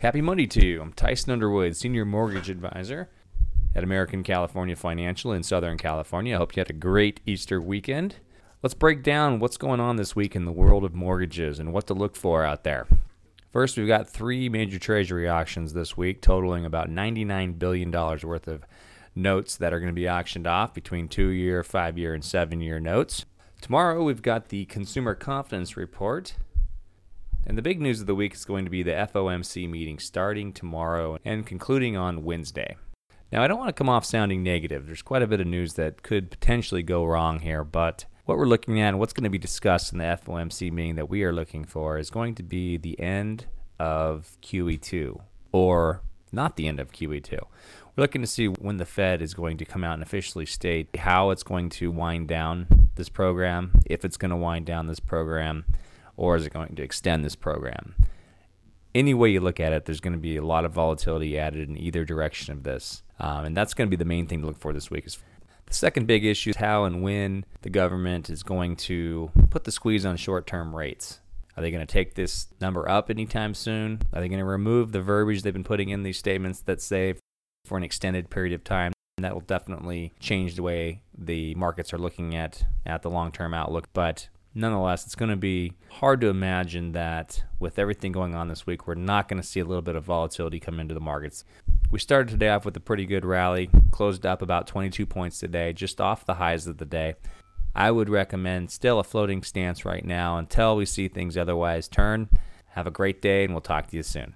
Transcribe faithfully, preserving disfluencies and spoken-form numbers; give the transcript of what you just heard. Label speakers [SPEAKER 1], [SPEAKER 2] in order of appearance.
[SPEAKER 1] Happy Monday to you. I'm Tyson Underwood, Senior Mortgage Advisor at American California Financial in Southern California. I hope you had a great Easter weekend. Let's break down what's going on this week in the world of mortgages and what to look for out there. First, we've got three major Treasury auctions this week, totaling about ninety-nine billion dollars worth of notes that are going to be auctioned off between two-year, five-year, and seven-year notes. Tomorrow, we've got the Consumer Confidence Report. And the big news of the week is going to be the F O M C meeting starting tomorrow and concluding on Wednesday. Now, I don't want to come off sounding negative. There's quite a bit of news that could potentially go wrong here, but what we're looking at and what's going to be discussed in the F O M C meeting that we are looking for is going to be the end of Q E two, or not the end of Q E two. We're looking to see when the Fed is going to come out and officially state how it's going to wind down this program, if it's going to wind down this program, or is it going to extend this program? Any way you look at it, there's going to be a lot of volatility added in either direction of this. Um, and that's going to be the main thing to look for this week. Is the second big issue is how and when the government is going to put the squeeze on short-term rates. Are they going to take this number up anytime soon? Are they going to remove the verbiage they've been putting in these statements that say for an extended period of time? And that will definitely change the way the markets are looking at, at the long-term outlook. But nonetheless, it's going to be hard to imagine that with everything going on this week, we're not going to see a little bit of volatility come into the markets. We started today off with a pretty good rally, closed up about twenty-two points today, just off the highs of the day. I would recommend still a floating stance right now until we see things otherwise turn. Have a great day, and we'll talk to you soon.